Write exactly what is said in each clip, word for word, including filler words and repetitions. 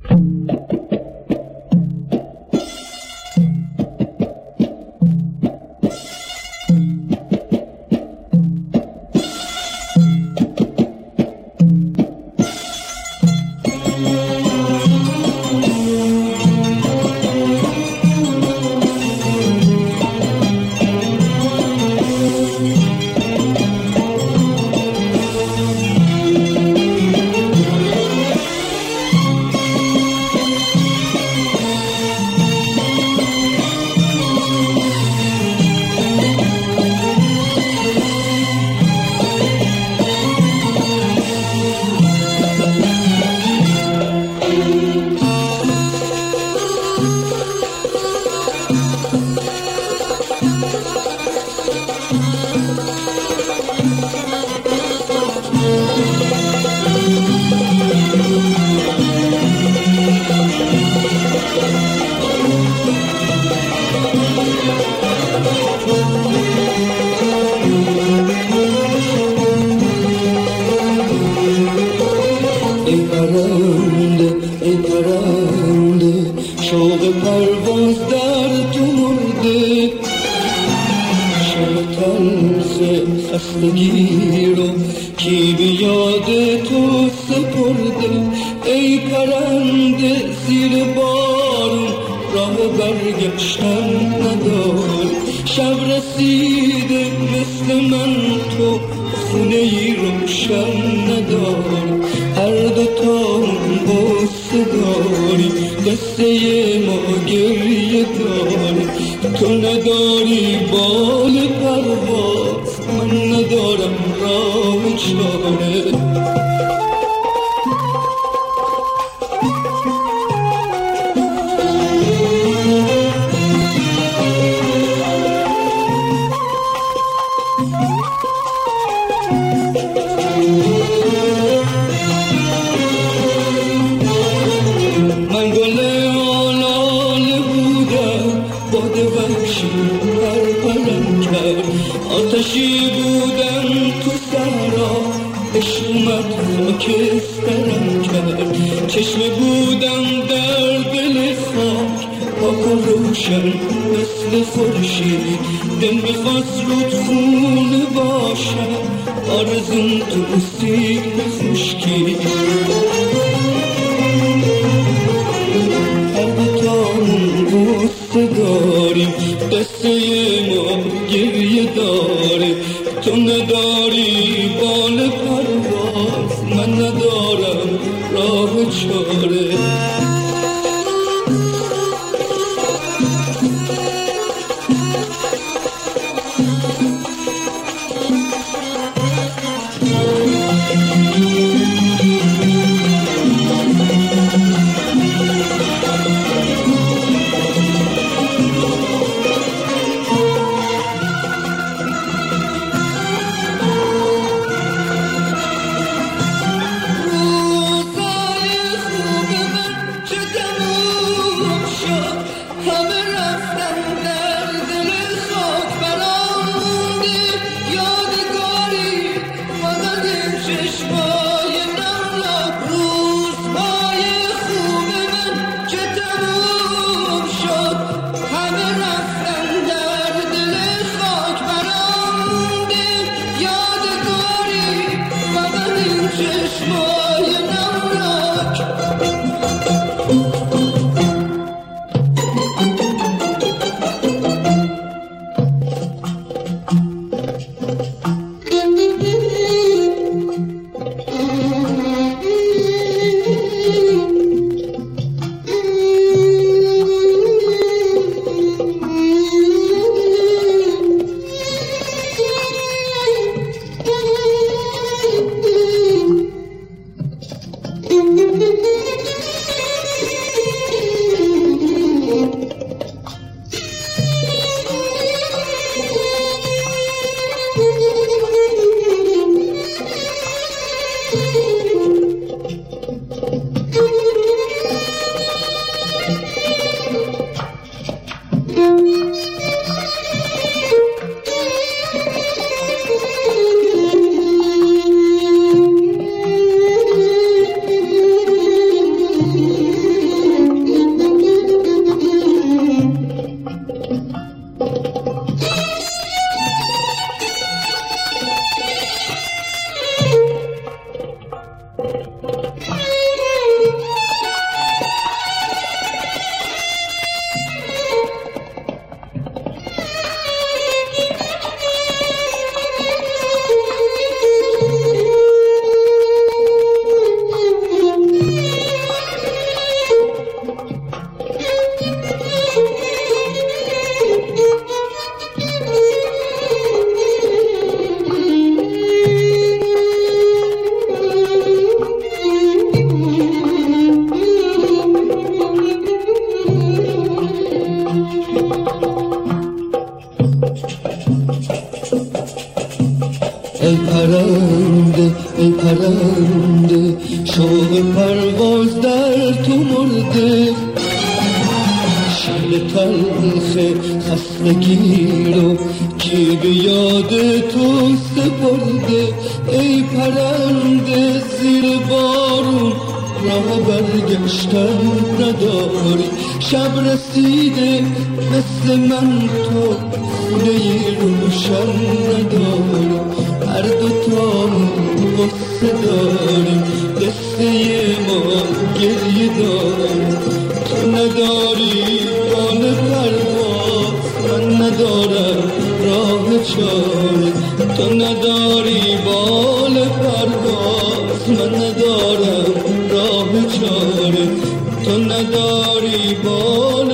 خستگی رو کی به یاد تو سپرده؟ ای پرنده زیر بارون راه برگشتن ندار. شب رسیده مثل من تو خونه ای روشن ندار. هر دوتامون قصه داری، قصه ما گریه داری. تو نداری بال پرواز، من ندارم راه چاره. من گل آلاله بودم، باد وحشی پرپرم کرد. آتشی بودم تو صحرا، عشق اومد خاکسترم کرد. چشم بودم در دل خاک، پاک و روشن مثل خورشید. دل میخواست رود خونه باشم، آرزوم تو سیب خشکی. قصه داریم، قصه ما گریه داره. تو نداری بال پرواز، من ندارم راه چاره. برده شهر تلخ خستگی رو کی به یاد تو سپرده ای پرنده زیر بارون راه برگشتن نداری شب رسیده مثل من تو خونه روشن نداری هر دوتا غصه داریم قصه ما گریه داریم تو نداری بال پرواز من ندارم راه چاره تو نداری بال پرواز من ندارم راه چاره تو نداری بال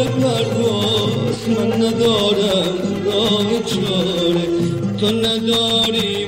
پرواز من ندارم راه چاره تو نداری